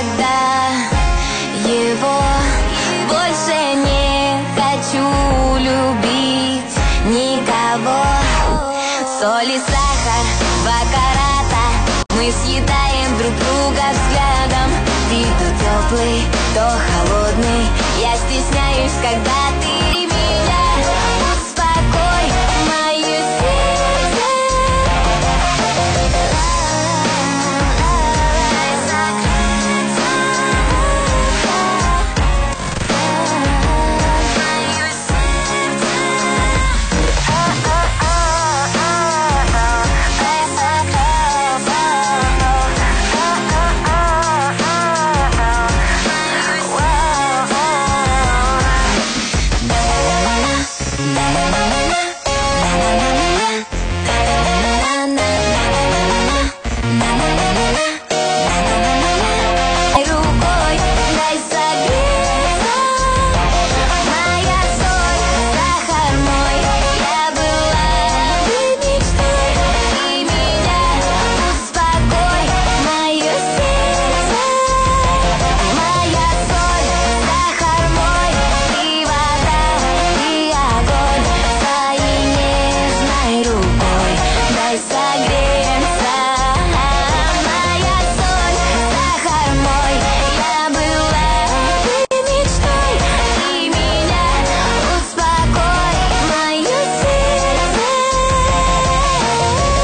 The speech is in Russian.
никогда его больше не хочу любить никого. Соль и сахар, 2 карата, мы съедаем друг друга взглядом. Ты то теплый, то холодный, я стесняюсь, когда